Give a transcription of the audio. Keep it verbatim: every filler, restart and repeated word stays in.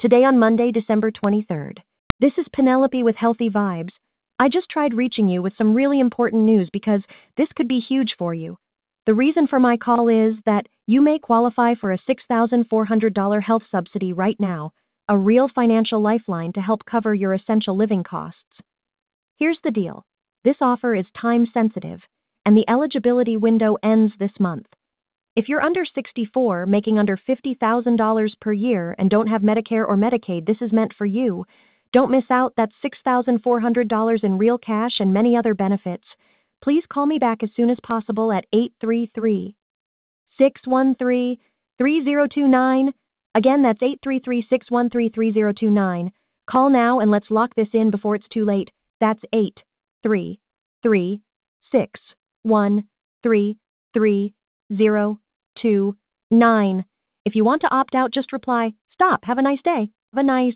Today on Monday, December twenty-third. This is Penelope with Healthy Vibes. I just tried reaching you with some really important news because this could be huge for you. The reason for my call is that you may qualify for a six thousand four hundred dollars health subsidy right now, a real financial lifeline to help cover your essential living costs. Here's the deal. This offer is time sensitive, and the eligibility window ends this month. If you're under sixty-four, making under fifty thousand dollars per year, and don't have Medicare or Medicaid, this is meant for you. Don't miss out. That's six thousand four hundred dollars in real cash and many other benefits. Please call me back as soon as possible at eight three three, six one three, three zero two nine. Again, that's eight three three, six one three, three zero two nine. Call now and let's lock this in before it's too late. That's eight three three, six one three, three zero two nine. If you want to opt out, just reply, "Stop, have a nice day." Have a nice